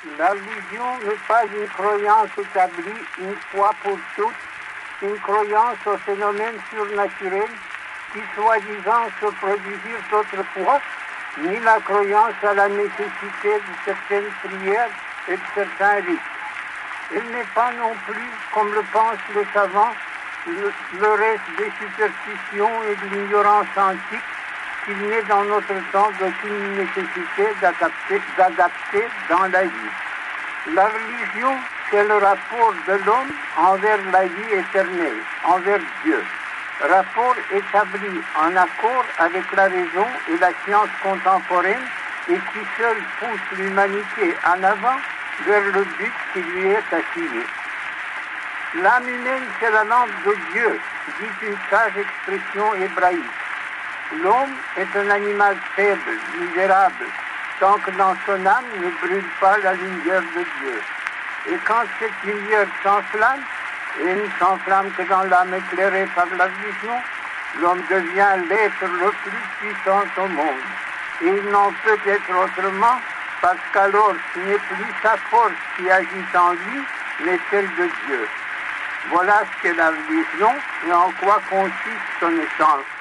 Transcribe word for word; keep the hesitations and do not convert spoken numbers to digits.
La religion n'est pas une croyance établie une fois pour toutes, une croyance au phénomène surnaturel qui soi-disant se produisirent autrefois, ni la croyance à la nécessité de certaines prières et de certains rites. Elle n'est pas non plus, comme le pensent les savants, le, le reste des superstitions et de l'ignorance antique qu'il n'est dans notre temps d'aucune nécessité d'adapter, d'adapter dans la vie. La religion, c'est le rapport de l'homme envers la vie éternelle, envers Dieu. Rapport établi en accord avec la raison et la science contemporaine et qui seul pousse l'humanité en avant vers le but qui lui est assigné. L'âme humaine, c'est la lampe de Dieu, dit une sage expression hébraïque. L'homme est un animal faible, misérable, tant que dans son âme ne brûle pas la lumière de Dieu. Et quand cette lumière s'enflamme, et ne s'enflamme que dans l'âme éclairée par la vision, l'homme devient l'être le plus puissant au monde. Et il n'en peut être autrement, parce qu'alors ce n'est plus sa force qui agit en lui, mais celle de Dieu. Voilà ce qu'est la religion et en quoi consiste son essence.